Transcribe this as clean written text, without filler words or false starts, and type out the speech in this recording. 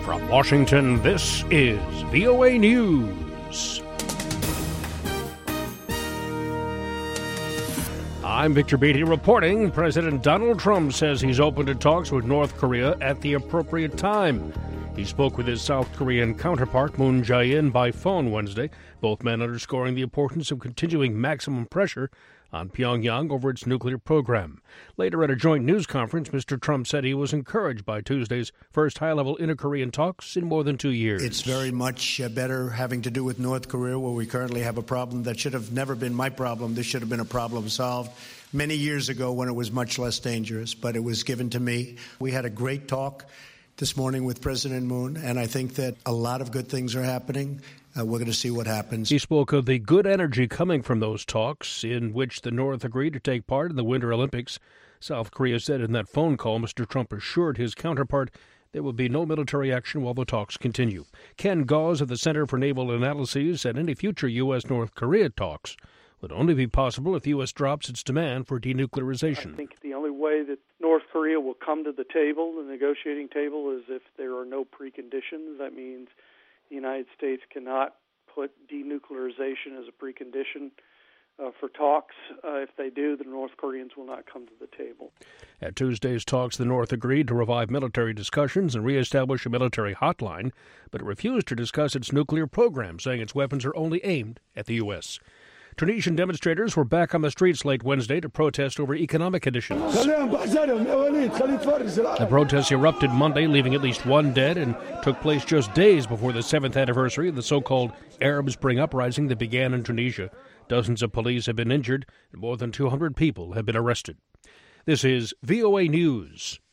From Washington, this is VOA News. I'm Victor Beatty reporting. President Donald Trump says he's open to talks with North Korea at the appropriate time. He spoke with his South Korean counterpart, Moon Jae-in, by phone Wednesday, both men underscoring the importance of continuing maximum pressure on Pyongyang over its nuclear program. Later at a joint news conference, Mr. Trump said he was encouraged by Tuesday's first high-level inter-Korean talks in more than 2 years. It's very much better having to do with North Korea, where we currently have a problem that should have never been my problem. This should have been a problem solved many years ago when it was much less dangerous, but it was given to me. We had a great talk this morning with President Moon, and I think that a lot of good things are happening. We're going to see what happens. He spoke of the good energy coming from those talks, in which the North agreed to take part in the Winter Olympics. South Korea said in that phone call Mr. Trump assured his counterpart there will be no military action while the talks continue. Ken Gause of the Center for Naval Analyses said any future U.S.-North Korea talks would only be possible if the U.S. drops its demand for denuclearization. I think the only way that North Korea will come to the table, the negotiating table, is if there are no preconditions. That means the United States cannot put denuclearization as a precondition for talks. If they do, the North Koreans will not come to the table. At Tuesday's talks, the North agreed to revive military discussions and reestablish a military hotline, but it refused to discuss its nuclear program, saying its weapons are only aimed at the U.S. Tunisian demonstrators were back on the streets late Wednesday to protest over economic conditions. The protests erupted Monday, leaving at least one dead, and took place just days before the 7th anniversary of the so-called Arab Spring uprising that began in Tunisia. Dozens of police have been injured, and more than 200 people have been arrested. This is VOA News.